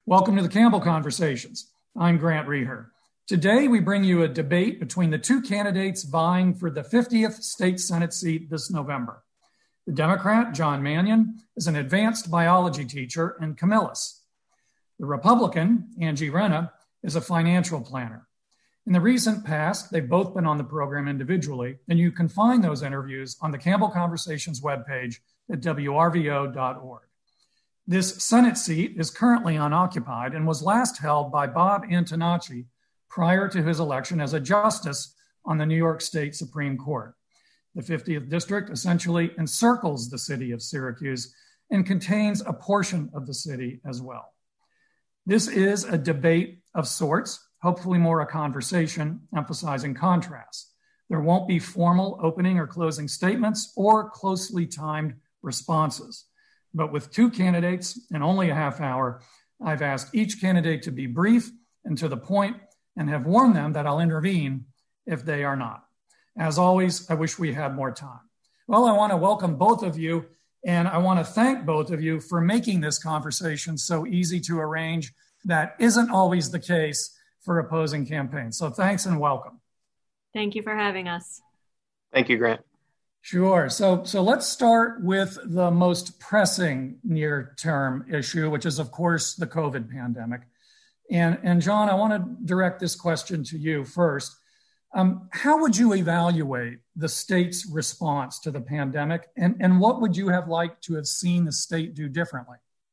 Welcome to the Campbell Conversations. I'm Grant Reher. Today, we bring you a debate between the two candidates vying for the 50th state Senate seat this November. The Democrat, John Mannion, is an advanced biology teacher in Camillus. The Republican, Angie Renna, is a financial planner. In the recent past, they've both been on the program individually, and you can find those interviews on the Campbell Conversations webpage at wrvo.org. This Senate seat is currently unoccupied and was last held by Bob Antonacci prior to his election as a justice on the New York State Supreme Court. The 50th district essentially encircles the city of Syracuse and contains a portion of the city as well. This is a debate of sorts, hopefully more a conversation emphasizing contrasts. There won't be formal opening or closing statements or closely timed responses. But with two candidates and only a half hour, I've asked each candidate to be brief and to the point and have warned them that I'll intervene if they are not. As always, I wish we had more time. Well, I want to welcome both of you, and I want to thank both of you for making this conversation so easy to arrange. That isn't always the case for opposing campaigns. So thanks and welcome. Thank you for having us. Thank you, Grant. Sure. So let's start with the most pressing near-term issue, which is, of course, the COVID pandemic. And John, I want to direct this question to you first. How would you evaluate the state's response to the pandemic, and what would you have liked to have seen the state do differently?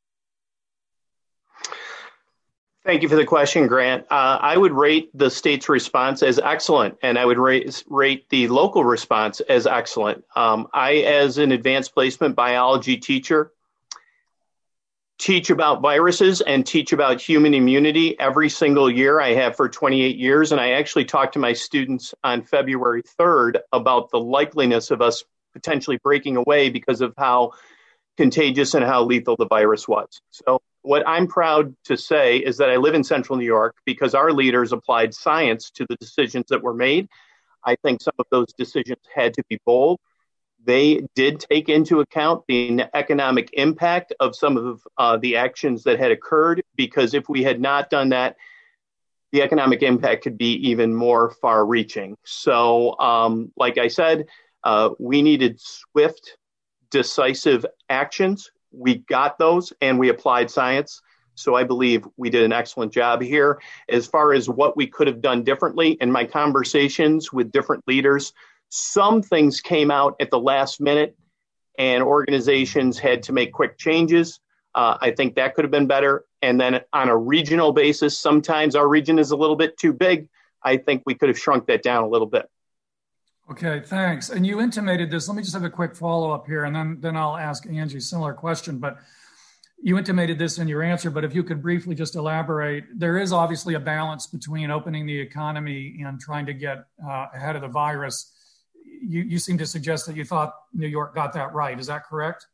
Thank you for the question, Grant. I would rate the state's response as excellent, and I would rate the local response as excellent. I, as an advanced placement biology teacher, teach about viruses and teach about human immunity every single year. I have for 28 years, and I actually talked to my students on February 3rd about the likeliness of us potentially breaking away because of how contagious and how lethal the virus was. So what I'm proud to say is that I live in Central New York because our leaders applied science to the decisions that were made. I think some of those decisions had to be bold. They did take into account the economic impact of some of the actions that had occurred, because if we had not done that, the economic impact could be even more far-reaching. So, like I said, we needed swift, decisive actions. We got those and we applied science. So I believe we did an excellent job here. As far as what we could have done differently, in my conversations with different leaders, some things came out at the last minute and organizations had to make quick changes. I think that could have been better. And then on a regional basis, sometimes our region is a little bit too big. I think we could have shrunk that down a little bit. Okay, thanks. And you intimated this. Let me just have a quick follow-up here, and then I'll ask Angie a similar question. But you intimated this in your answer, but if you could briefly just elaborate, there is obviously a balance between opening the economy and trying to get ahead of the virus. You seem to suggest that you thought New York got that right. Is that correct?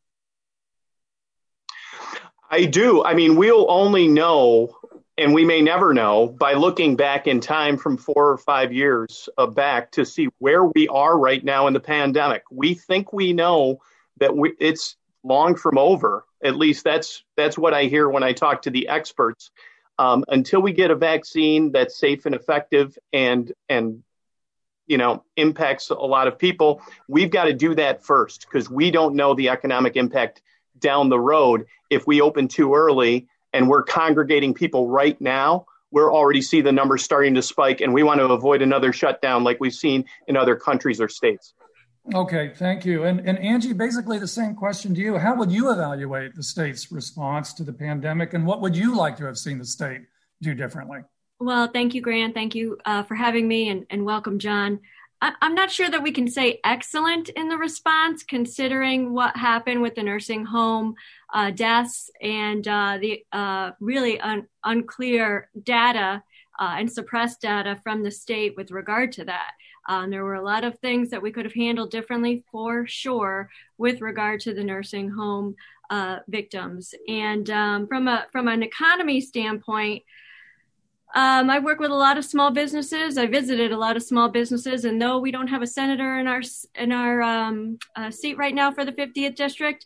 I do. I mean, we'll only know, and we may never know, by looking back in time from 4 or 5 years back to see where we are right now in the pandemic. We think we know that it's long from over. At least that's what I hear when I talk to the experts. Until we get a vaccine that's safe and effective and impacts a lot of people, we've got to do that first, because we don't know the economic impact down the road. If we open too early and we're congregating people right now, we're already see the numbers starting to spike, and we want to avoid another shutdown like we've seen in other countries or states. Okay, thank you. And Angie, basically the same question to you. How would you evaluate the state's response to the pandemic, and what would you like to have seen the state do differently? Well, thank you, Grant. Thank you for having me, and welcome, John. I'm not sure that we can say excellent in the response, considering what happened with the nursing home deaths and the really unclear data and suppressed data from the state with regard to that. There were a lot of things that we could have handled differently, for sure, with regard to the nursing home victims. And from an economy standpoint, I work with a lot of small businesses. I visited a lot of small businesses, and though we don't have a senator in our seat right now for the 50th district,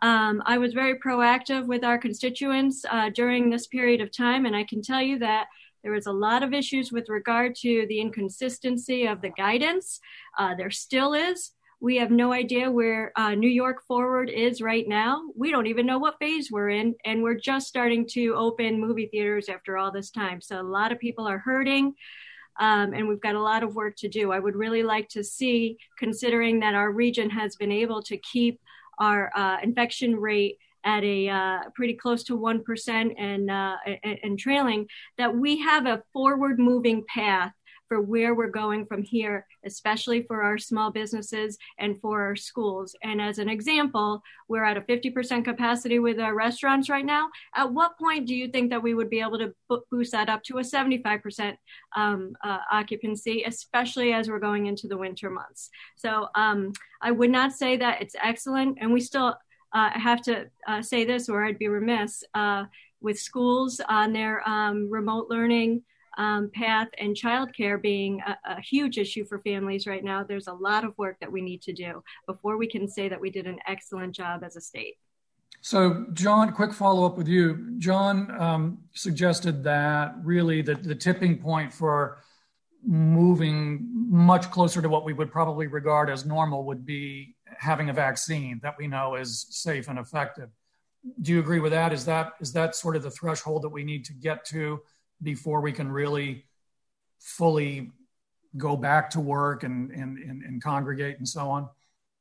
I was very proactive with our constituents during this period of time, and I can tell you that there was a lot of issues with regard to the inconsistency of the guidance. There still is. We have no idea where New York Forward is right now. We don't even know what phase we're in, and we're just starting to open movie theaters after all this time. So a lot of people are hurting, and we've got a lot of work to do. I would really like to see, considering that our region has been able to keep our infection rate at a pretty close to 1% and trailing, that we have a forward moving path for where we're going from here, especially for our small businesses and for our schools. And as an example, we're at a 50% capacity with our restaurants right now. At what point do you think that we would be able to boost that up to a 75% occupancy, especially as we're going into the winter months? So I would not say that it's excellent. And we still have to say this, or I'd be remiss, with schools on their remote learning path and childcare being a huge issue for families right now. There's a lot of work that we need to do before we can say that we did an excellent job as a state. So, John, quick follow-up with you. John suggested that really the tipping point for moving much closer to what we would probably regard as normal would be having a vaccine that we know is safe and effective. Do you agree with that? Is that sort of the threshold that we need to get to before we can really fully go back to work and congregate and so on?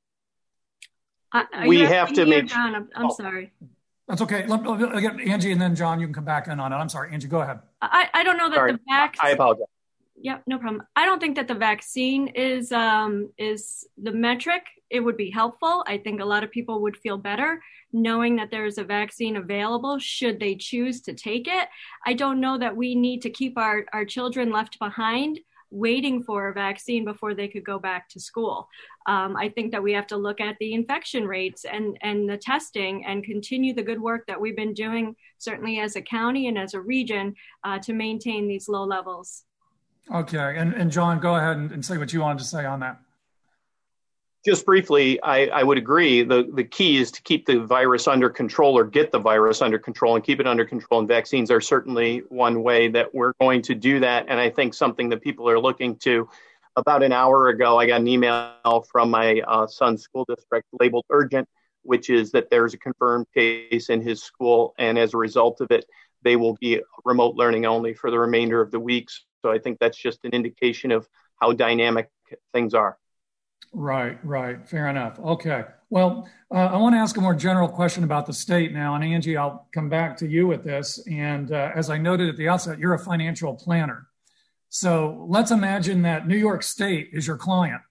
We have to make... John, I'm sorry. That's okay. I'll get Angie, and then John, you can come back in on it. I'm sorry, Angie, go ahead. I don't know that Sorry. the vaccine... I apologize. Yeah, no problem. I don't think that the vaccine is the metric. It would be helpful. I think a lot of people would feel better knowing that there is a vaccine available should they choose to take it. I don't know that we need to keep our children left behind waiting for a vaccine before they could go back to school. I think that we have to look at the infection rates and the testing and continue the good work that we've been doing, certainly as a county and as a region, to maintain these low levels. Okay. And John, go ahead and say what you wanted to say on that. Just briefly, I would agree. The key is to keep the virus under control, or get the virus under control and keep it under control. And vaccines are certainly one way that we're going to do that. And I think something that people are looking to. About an hour ago, I got an email from my son's school district labeled urgent, which is that there's a confirmed case in his school. And as a result of it, they will be remote learning only for the remainder of the weeks. So I think that's just an indication of how dynamic things are. Right. Fair enough. Okay. Well, I want to ask a more general question about the state now. And Angie, I'll come back to you with this. And as I noted at the outset, you're a financial planner. So let's imagine that New York State is your client.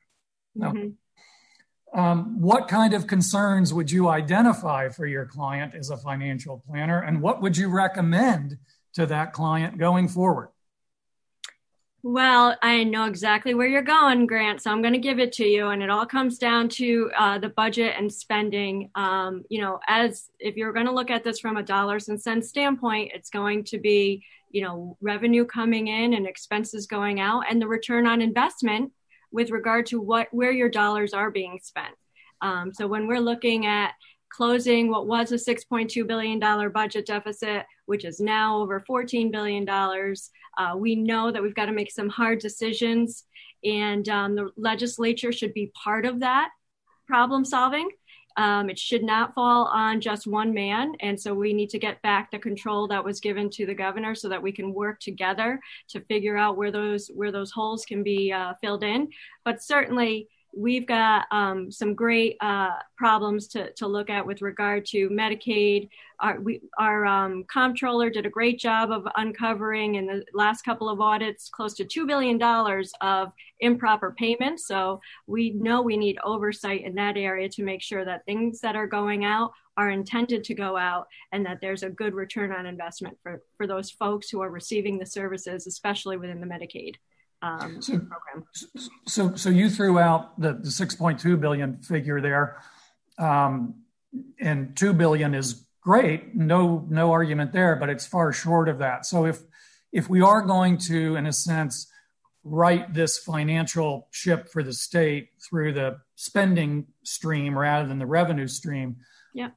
Now, what kind of concerns would you identify for your client as a financial planner? And what would you recommend to that client going forward? Well, I know exactly where you're going, Grant, so I'm going to give it to you. And it all comes down to the budget and spending. As if you're going to look at this from a dollars and cents standpoint, it's going to be, revenue coming in and expenses going out, and the return on investment with regard to where your dollars are being spent. So when we're looking at closing what was a $6.2 billion budget deficit, which is now over $14 billion. We know that we've got to make some hard decisions, and the legislature should be part of that problem solving. It should not fall on just one man. And so we need to get back the control that was given to the governor so that we can work together to figure out where those holes can be filled in. But certainly, we've got some great problems to look at with regard to Medicaid. Our comptroller did a great job of uncovering in the last couple of audits close to $2 billion of improper payments. So we know we need oversight in that area to make sure that things that are going out are intended to go out and that there's a good return on investment for those folks who are receiving the services, especially within the Medicaid program. So you threw out the 6.2 billion figure there, and $2 billion is great. No argument there, but it's far short of that. So if we are going to, in a sense, right this financial ship for the state through the spending stream rather than the revenue stream,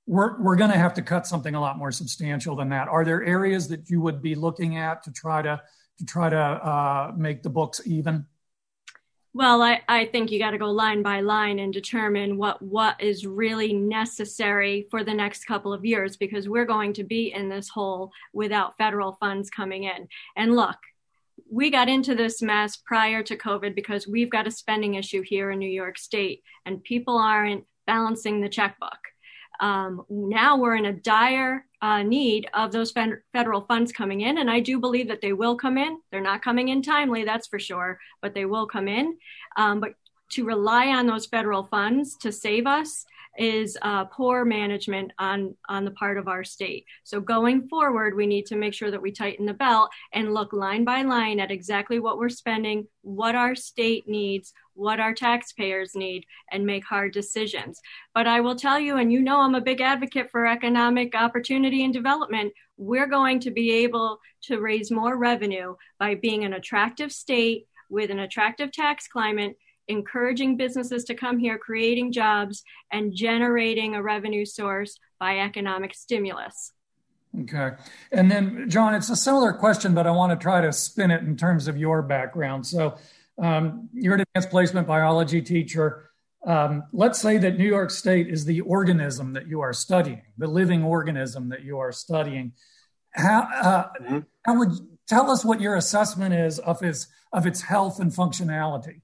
we're going to have to cut something a lot more substantial than that. Are there areas that you would be looking at to try to make the books even? Well, I think you got to go line by line and determine what is really necessary for the next couple of years, because we're going to be in this hole without federal funds coming in. And look, we got into this mess prior to COVID because we've got a spending issue here in New York State and people aren't balancing the checkbook. Now we're in a dire need of those federal funds coming in. And I do believe that they will come in. They're not coming in timely, that's for sure, but they will come in. But to rely on those federal funds to save us is poor management on the part of our state. So going forward, we need to make sure that we tighten the belt and look line by line at exactly what we're spending, what our state needs, what our taxpayers need, and make hard decisions. But I will tell you, and you know I'm a big advocate for economic opportunity and development, we're going to be able to raise more revenue by being an attractive state with an attractive tax climate, encouraging businesses to come here, creating jobs, and generating a revenue source by economic stimulus. Okay. And then, John, it's a similar question, but I want to try to spin it in terms of your background. So you're an advanced placement biology teacher. Let's say that New York State is the organism that you are studying, the living organism that you are studying. How would tell us what your assessment is of its health and functionality?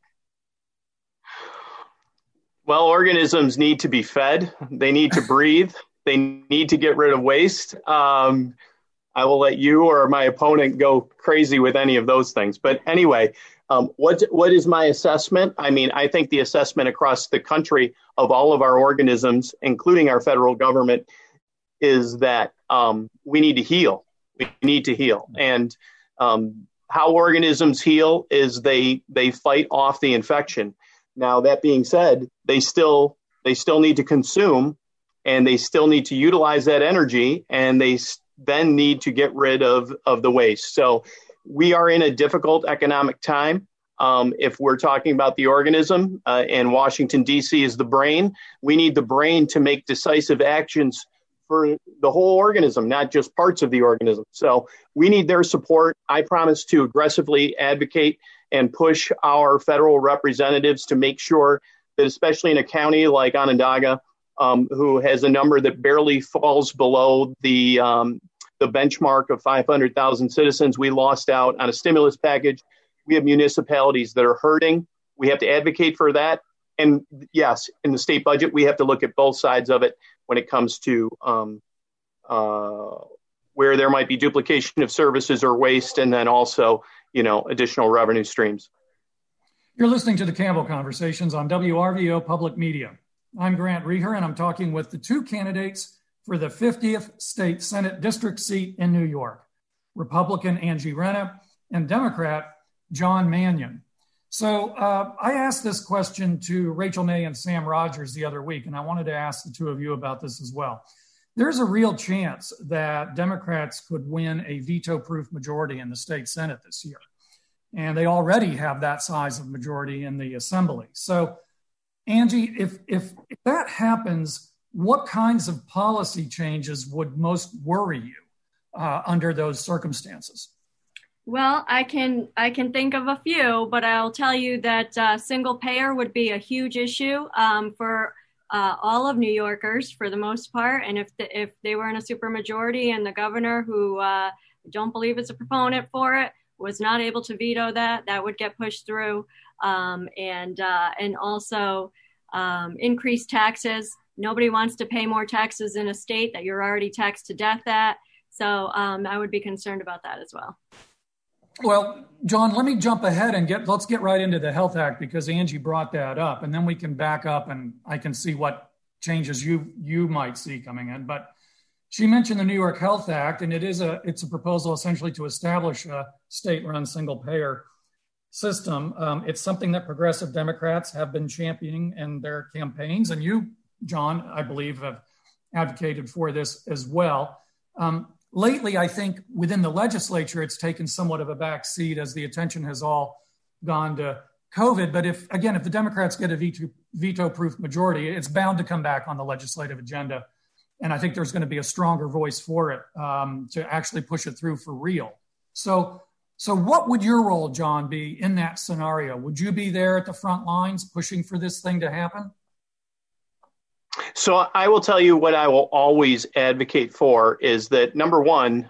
Well, organisms need to be fed. They need to breathe. They need to get rid of waste. I will let you or my opponent go crazy with any of those things. But anyway, what is my assessment? I mean, I think the assessment across the country of all of our organisms, including our federal government, is that we need to heal. We need to heal. And how organisms heal is they fight off the infection. Now, that being said, they still need to consume, and they still need to utilize that energy, and they then need to get rid of the waste. So we are in a difficult economic time. If we're talking about the organism, and Washington, D.C. is the brain, we need the brain to make decisive actions for the whole organism, not just parts of the organism. So we need their support. I promise to aggressively advocate and push our federal representatives to make sure that, especially in a county like Onondaga, who has a number that barely falls below the benchmark of 500,000 citizens, we lost out on a stimulus package. We have municipalities that are hurting. We have to advocate for that. And yes, in the state budget, we have to look at both sides of it when it comes to where there might be duplication of services or waste, and then also, additional revenue streams. You're listening to the Campbell Conversations on WRVO Public Media. I'm Grant Reher, and I'm talking with the two candidates for the 50th State Senate District seat in New York, Republican Angie Renna and Democrat John Mannion. So I asked this question to Rachel May and Sam Rogers the other week, and I wanted to ask the two of you about this as well. There's a real chance that Democrats could win a veto-proof majority in the state Senate this year. And they already have that size of majority in the Assembly. So, Angie, if that happens, what kinds of policy changes would most worry you under those circumstances? Well, I can think of a few, but I'll tell you that single payer would be a huge issue for all of New Yorkers for the most part. And if they were in a supermajority and the governor, who don't believe is a proponent for it, was not able to veto that would get pushed through. And also increased taxes. Nobody wants to pay more taxes in a state that you're already taxed to death at. So I would be concerned about that as well. Well, John, let me jump ahead and let's get right into the Health Act, because Angie brought that up, and then we can back up and I can see what changes you might see coming in. But she mentioned the New York Health Act, and it's a proposal essentially to establish a state-run single-payer system. It's something that progressive Democrats have been championing in their campaigns, and you, John, I believe, have advocated for this as well. Lately, I think within the legislature, it's taken somewhat of a back seat as the attention has all gone to COVID. But if the Democrats get a veto-proof majority, it's bound to come back on the legislative agenda And I think there's going to be a stronger voice for it to actually push it through for real. So what would your role, John, be in that scenario? Would you be there at the front lines pushing for this thing to happen? So I will tell you what I will always advocate for is that, number one,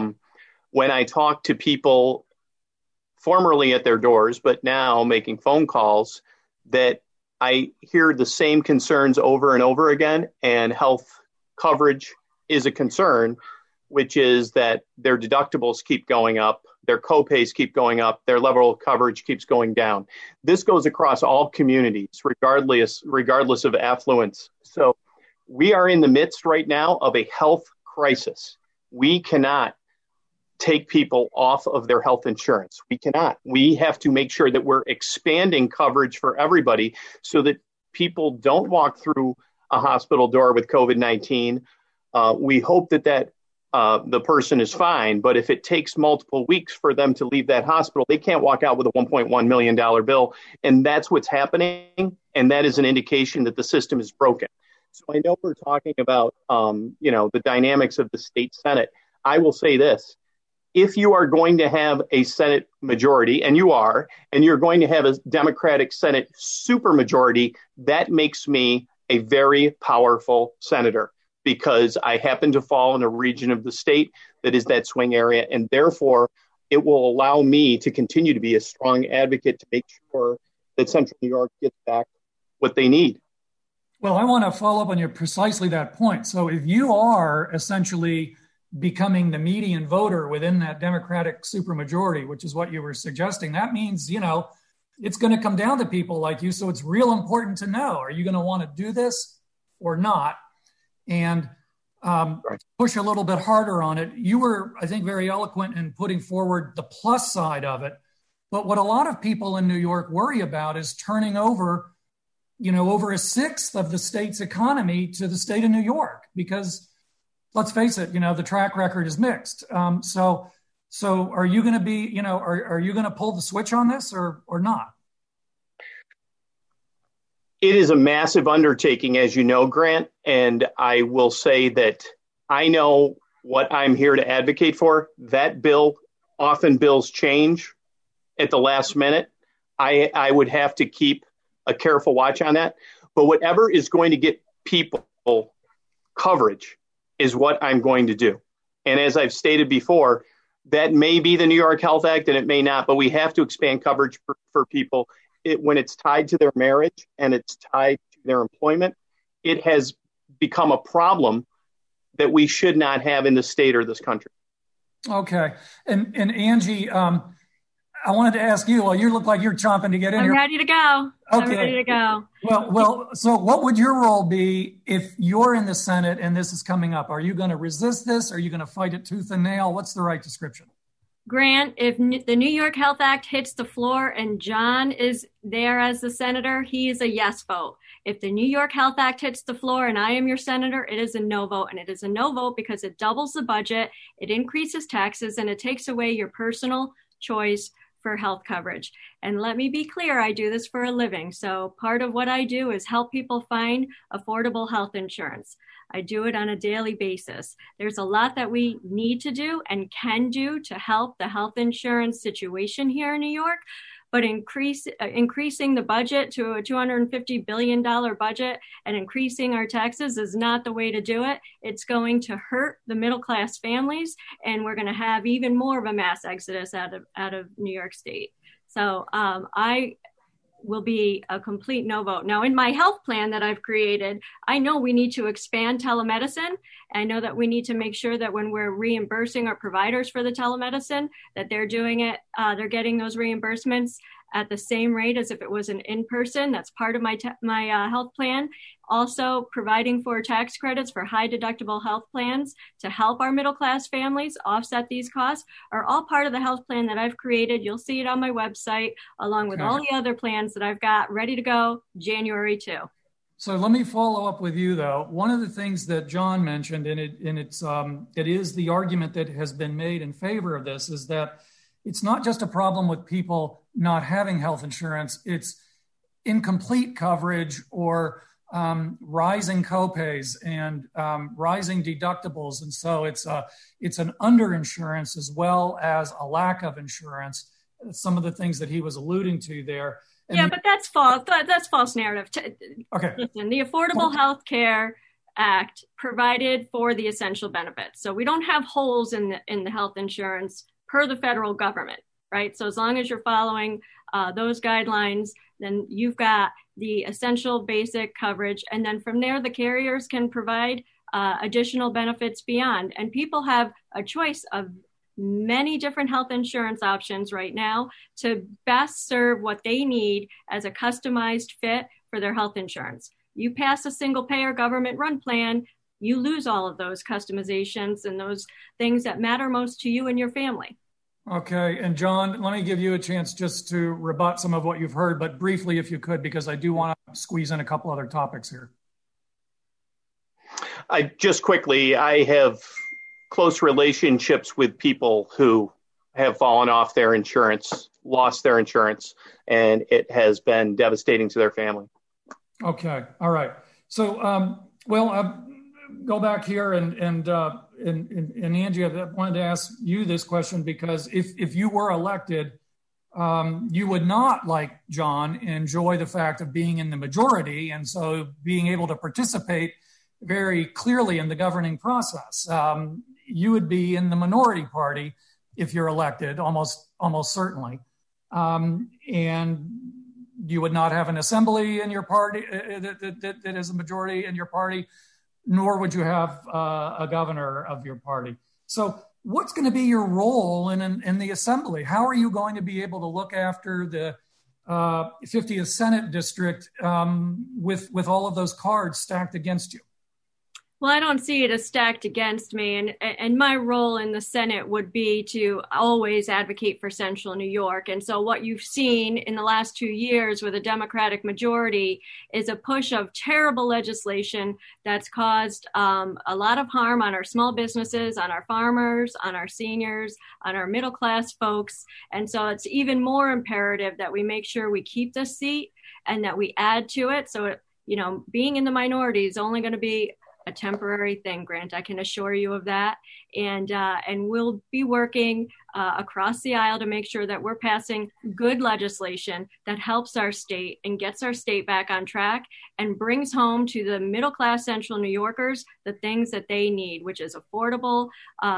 when I talk to people formerly at their doors, but now making phone calls, that I hear the same concerns over and over again, and health coverage is a concern, which is that their deductibles keep going up, their copays keep going up, their level of coverage keeps going down. This goes across all communities, regardless of affluence. So we are in the midst right now of a health crisis. We cannot take people off of their health insurance. We cannot. We have to make sure that we're expanding coverage for everybody so that people don't walk through a hospital door with COVID-19. We hope that the person is fine, but if it takes multiple weeks for them to leave that hospital, they can't walk out with a $1.1 million bill. And that's what's happening. And that is an indication that the system is broken. So I know we're talking about, the dynamics of the state Senate. I will say this. If you are going to have a Senate majority, and you are, and you're going to have a Democratic Senate supermajority, that makes me a very powerful senator, because I happen to fall in a region of the state that is that swing area. And therefore, it will allow me to continue to be a strong advocate to make sure that Central New York gets back what they need. Well, I want to follow up on your precisely that point. So if you are essentially becoming the median voter within that Democratic supermajority, which is what you were suggesting, that means, it's going to come down to people like you. So it's real important to know, are you going to want to do this or not? And push a little bit harder on it. You were, I think, very eloquent in putting forward the plus side of it. But what a lot of people in New York worry about is turning over, over a sixth of the state's economy to the state of New York, because let's face it, the track record is mixed. So are you going to be, are you going to pull the switch on this or not? It is a massive undertaking, as you know, Grant. And I will say that I know what I'm here to advocate for. That bill, often bills change at the last minute. I would have to keep a careful watch on that. But whatever is going to get people coverage is what I'm going to do. And as I've stated before, that may be the New York Health Act and it may not, but we have to expand coverage for people. When it's tied to their marriage and it's tied to their employment, it has become a problem that we should not have in the state or this country. Okay. And Angie, I wanted to ask you, you look like you're chomping to get in here. I'm ready to go. Okay. I'm ready to go. Well, so what would your role be if you're in the Senate and this is coming up? Are you going to resist this? Are you going to fight it tooth and nail? What's the right description? Grant, if the New York Health Act hits the floor and John is there as the senator, he is a yes vote. If the New York Health Act hits the floor and I am your senator, it is a no vote. And it is a no vote because it doubles the budget, it increases taxes, and it takes away your personal choice for health coverage. And let me be clear, I do this for a living. So part of what I do is help people find affordable health insurance. I do it on a daily basis. There's a lot that we need to do and can do to help the health insurance situation here in New York, but increasing the budget to a $250 billion budget and increasing our taxes is not the way to do it. It's going to hurt the middle-class families, and we're going to have even more of a mass exodus out of New York State. So I will be a complete no vote. Now, in my health plan that I've created, I know we need to expand telemedicine. I know that we need to make sure that when we're reimbursing our providers for the telemedicine, that they're doing it, they're getting those reimbursements at the same rate as if it was an in-person. That's part of my health plan. Also providing for tax credits for high deductible health plans to help our middle-class families offset these costs are all part of the health plan that I've created. You'll see it on my website, along with all the other plans that I've got ready to go January 2. So let me follow up with you, though. One of the things that John mentioned, and it is the argument that has been made in favor of this, is that it's not just a problem with people not having health insurance. It's incomplete coverage or rising copays and rising deductibles. And so it's an underinsurance as well as a lack of insurance. Some of the things that he was alluding to there. And but that's false. That's false narrative. Okay. Listen, the Affordable Health Care Act provided for the essential benefits. So we don't have holes in the health insurance per the federal government, right? So as long as you're following those guidelines, then you've got the essential basic coverage. And then from there, the carriers can provide additional benefits beyond. And people have a choice of many different health insurance options right now to best serve what they need as a customized fit for their health insurance. You pass a single payer government run plan, you lose all of those customizations and those things that matter most to you and your family. Okay. And John, let me give you a chance just to rebut some of what you've heard, but briefly, if you could, because I do want to squeeze in a couple other topics here. I have close relationships with people who have fallen off their insurance, lost their insurance, and it has been devastating to their family. Okay. All right. So, go back here and Angie, I wanted to ask you this question because if you were elected, you would not, like John, enjoy the fact of being in the majority and so being able to participate very clearly in the governing process. You would be in the minority party if you're elected, almost certainly. And you would not have an assembly in your party that is a majority in your party, nor would you have a governor of your party. So what's going to be your role in the assembly? How are you going to be able to look after the 50th Senate district with all of those cards stacked against you? Well, I don't see it as stacked against me. And my role in the Senate would be to always advocate for Central New York. And so what you've seen in the last 2 years with a Democratic majority is a push of terrible legislation that's caused a lot of harm on our small businesses, on our farmers, on our seniors, on our middle class folks. And so it's even more imperative that we make sure we keep this seat and that we add to it. So, being in the minority is only going to be a temporary thing, Grant. I can assure you of that. And we'll be working across the aisle to make sure that we're passing good legislation that helps our state and gets our state back on track and brings home to the middle-class Central New Yorkers the things that they need, which is affordable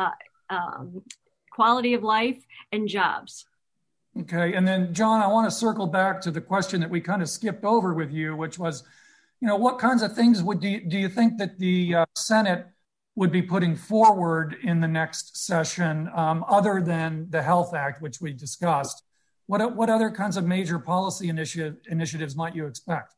quality of life and jobs. Okay. And then, John, I want to circle back to the question that we kind of skipped over with you, which was, what kinds of things do you think that the Senate would be putting forward in the next session, other than the Health Act, which we discussed? What other kinds of major policy initiatives might you expect?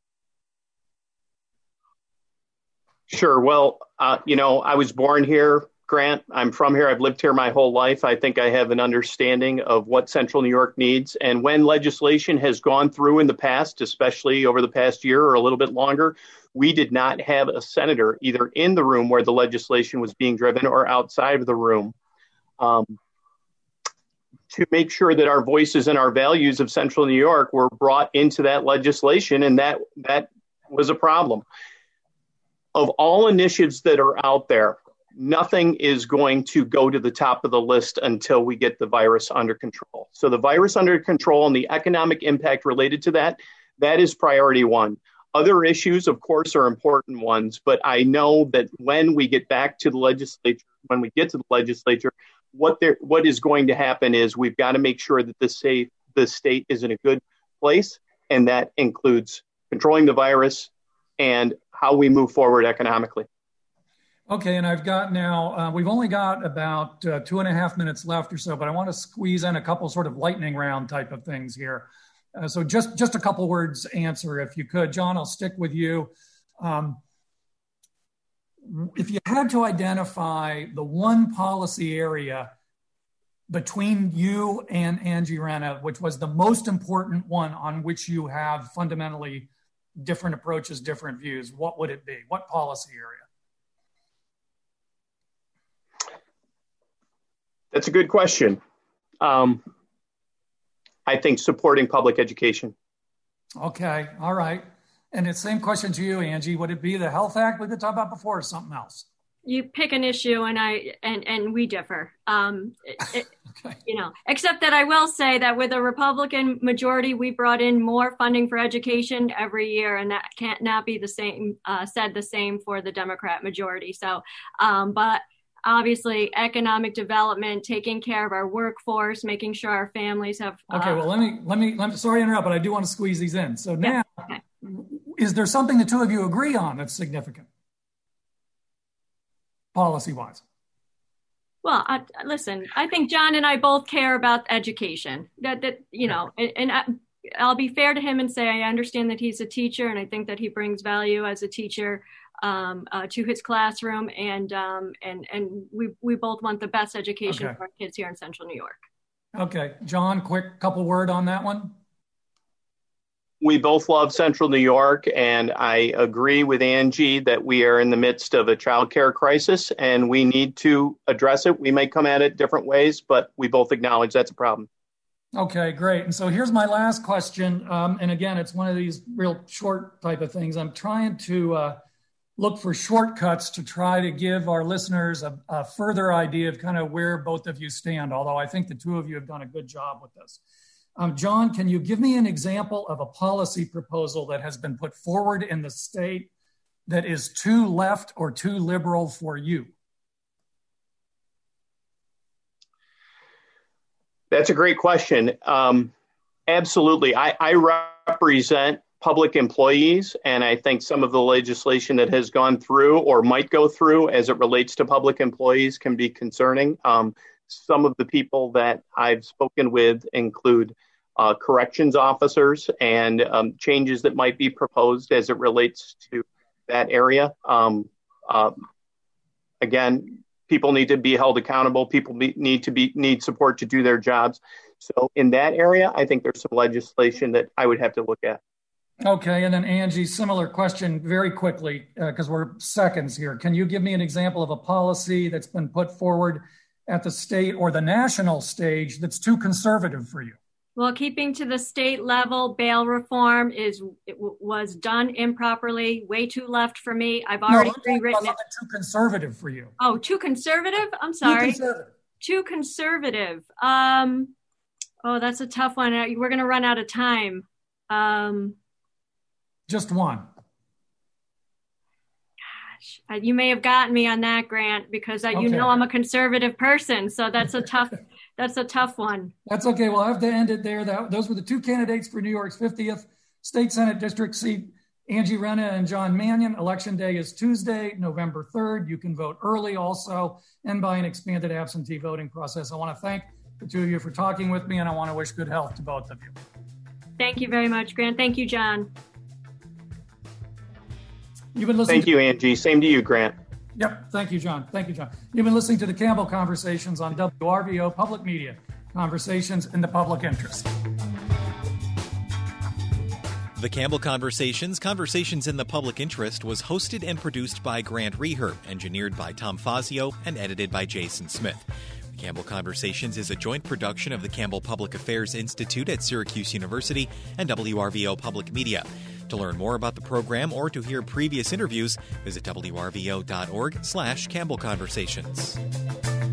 Sure. Well, I was born here, Grant. I'm from here. I've lived here my whole life. I think I have an understanding of what Central New York needs. And when legislation has gone through in the past, especially over the past year or a little bit longer, we did not have a senator either in the room where the legislation was being driven or outside of the room to make sure that our voices and our values of Central New York were brought into that legislation. And that was a problem. Of all initiatives that are out there, nothing is going to go to the top of the list until we get the virus under control. So the virus under control and the economic impact related to that is priority one. Other issues, of course, are important ones, but I know that when we get back to the legislature, what is going to happen is we've got to make sure that the state is in a good place, and that includes controlling the virus and how we move forward economically. Okay, and I've got now, we've only got about 2.5 minutes left or so, but I want to squeeze in a couple sort of lightning round type of things here. So just a couple words answer, if you could. John, I'll stick with you. If you had to identify the one policy area between you and Angie Renna, which was the most important one on which you have fundamentally different approaches, different views, what would it be? What policy area? That's a good question. I think supporting public education. Okay. All right. And the same question to you, Angie. Would it be the Health Act we could talk about before or something else? You pick an issue and we differ. Okay. Except that I will say that with a Republican majority, we brought in more funding for education every year, and that can't not be the same, said the same for the Democrat majority. So, but obviously economic development, taking care of our workforce, making sure our families have. Okay. Well, let me, sorry to interrupt, but I do want to squeeze these in. So now, is there something the two of you agree on that's significant? Policy-wise? Well, listen, I think John and I both care about education. I'll be fair to him and say I understand that he's a teacher, and I think that he brings value as a teacher to his classroom, and we both want the best education for our kids here in Central New York. Okay, John, quick couple word on that one. We both love Central New York, and I agree with Angie that we are in the midst of a childcare crisis, and we need to address it. We may come at it different ways, but we both acknowledge that's a problem. Okay, great. And so here's my last question. And again, it's one of these real short type of things. I'm trying to look for shortcuts to try to give our listeners a further idea of kind of where both of you stand, although I think the two of you have done a good job with this. John, can you give me an example of a policy proposal that has been put forward in the state that is too left or too liberal for you? That's a great question. Absolutely. I represent public employees, and I think some of the legislation that has gone through or might go through as it relates to public employees can be concerning. Some of the people that I've spoken with include corrections officers and changes that might be proposed as it relates to that area. Again, people need to be held accountable. People need support to do their jobs. So in that area, I think there's some legislation that I would have to look at. Okay, and then Angie, similar question very quickly, because we're seconds here. Can you give me an example of a policy that's been put forward at the state or the national stage that's too conservative for you? Well, keeping to the state level, bail reform was done improperly, way too left for me. I've already rewritten it. Too conservative for you. Oh, too conservative? I'm sorry. Too conservative. Oh, that's a tough one. We're going to run out of time. Just one. You may have gotten me on that, Grant, because you know I'm a conservative person. So that's a tough one. That's okay. Well, I have to end it there. Those were the two candidates for New York's 50th State Senate District seat, Angie Renna and John Mannion. Election day is Tuesday, November 3rd. You can vote early also and by an expanded absentee voting process. I want to thank the two of you for talking with me, and I want to wish good health to both of you. Thank you very much, Grant. Thank you, John. You've been listening. Thank you, Angie. Same to you, Grant. Yep. Thank you, John. Thank you, John. You've been listening to the Campbell Conversations on WRVO Public Media. Conversations in the public interest. The Campbell Conversations in the Public Interest was hosted and produced by Grant Reher, engineered by Tom Fazio, and edited by Jason Smith. The Campbell Conversations is a joint production of the Campbell Public Affairs Institute at Syracuse University and WRVO Public Media. To learn more about the program or to hear previous interviews, visit wrvo.org/Campbell Conversations.